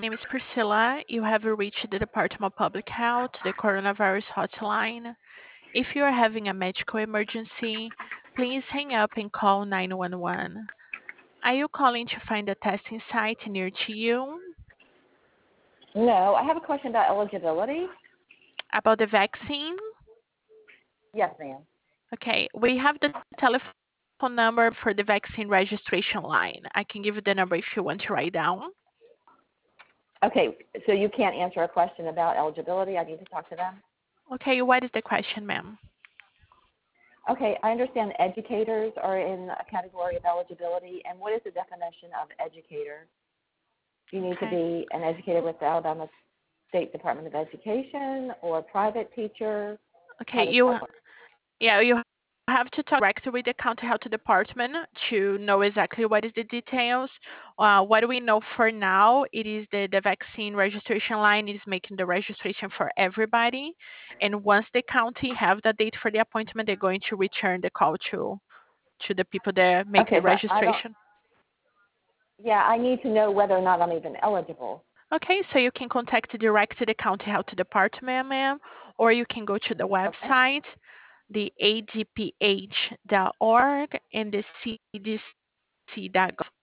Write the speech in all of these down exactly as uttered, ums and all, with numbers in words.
name is Priscilla. You have reached the Department of Public Health, the coronavirus hotline. If you are having a medical emergency, please hang up and call nine one one. Are you calling to find a testing site near to you? No, I have a question about eligibility. About the vaccine? Yes, ma'am. Okay, we have the telephone number for the vaccine registration line. I can give you the number if you want to write down. Okay, so you can't answer a question about eligibility. I need to talk to them. Okay, what is the question, ma'am? Okay, I understand educators are in a category of eligibility, and what is the definition of educator? Do you need to Okay. be an educator with the Alabama State Department of Education or a private teacher? How Okay, does you that work? yeah, you have to talk directly with the county health department to know exactly what is the details. Uh, what we know for now, it is the, the vaccine registration line is making the registration for everybody. And once the county have the date for the appointment, they're going to return the call to to the people that make Okay, the but I don't, registration. yeah, I need to know whether or not I'm even eligible. Okay, so you can contact directly the county health department, ma'am, or you can go to the Okay? website, the a d p h dot org and the c d c dot gov.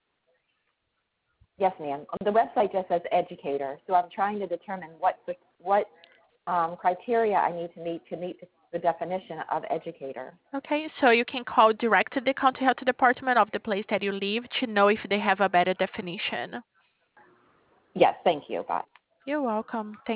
Yes, ma'am. The website just says educator, so I'm trying to determine what what um, criteria I need to meet to meet the definition of educator. Okay, so you can call directly the county health department of the place that you live to know if they have a better definition. Yes, thank you. Bye. You're welcome. Thank